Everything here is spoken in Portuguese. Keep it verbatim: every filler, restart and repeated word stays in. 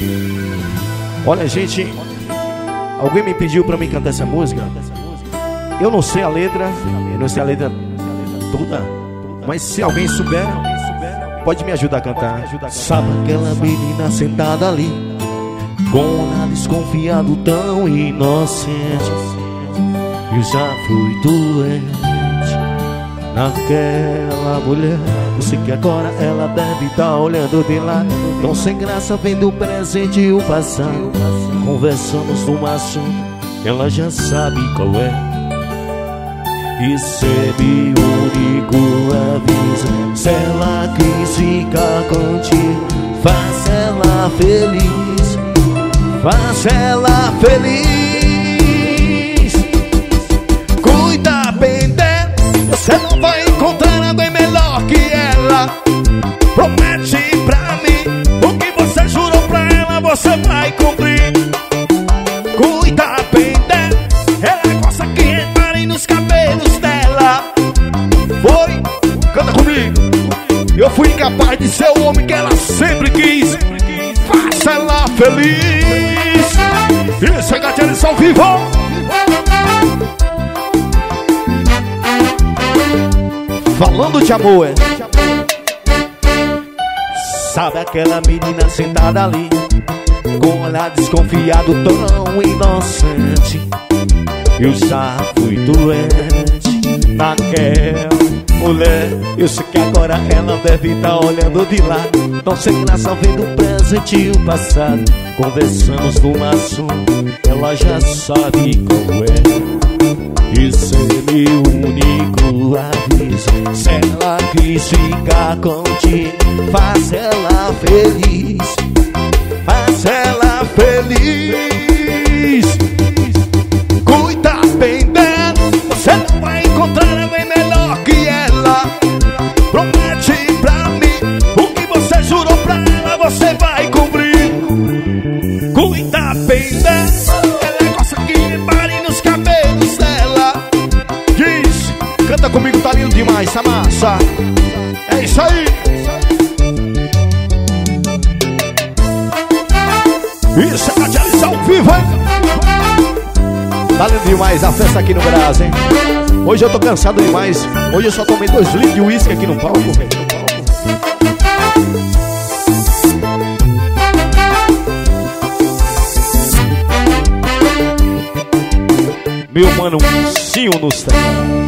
Olha, gente, alguém me pediu pra mim cantar essa música. Eu não sei a letra, eu não sei a letra toda, mas se alguém souber, pode me ajudar a cantar. Sabe aquela menina sentada ali, com um olhar desconfiado tão inocente? Eu já fui doente naquela mulher. Eu sei que agora ela deve estar olhando de lá, tão sem graça vendo o presente e o passado. Conversamos num assunto, ela já sabe qual é. Isso é meu único aviso. Se ela quis ficar contigo, faz ela feliz, faz ela feliz. Cuida bem dela, você não vai encontrar alguém melhor que ela. Promete pra mim o que você jurou pra ela, você vai cumprir. Cuida bem dela, ela gosta que reparem nos cabelos dela. Foi, canta comigo. Eu fui incapaz de ser o homem que ela sempre quis. Faça ela feliz. Isso é gatinha ao vivo. Falando de amor, é. Sabe aquela menina sentada ali, com um olhar desconfiado tão inocente? Eu já fui doente naquela mulher. Eu sei que agora ela deve estar olhando de lá, tão sem graça vendo o presente e o passado. Conversamos num assunto, ela já sabe qual é. Isso é meu único aviso. Se ela quis ficar contigo, faz ela feliz, faz ela feliz. Cuida bem dela, você não vai encontrar alguém melhor que ela. Promete pra mim o que você jurou pra ela, você vai cumprir. Cuida bem dela, ela gosta que repare nos cabelos dela. Diz, canta comigo, tá lindo demais essa massa. É isso aí. Isso é Catialice ao vivo, hein? Tá lindo demais a festa aqui no Brasil, hein? Hoje eu tô cansado demais. Hoje eu só tomei dois litros de uísque aqui no palco, velho. Meu mano, um cio nos treinos.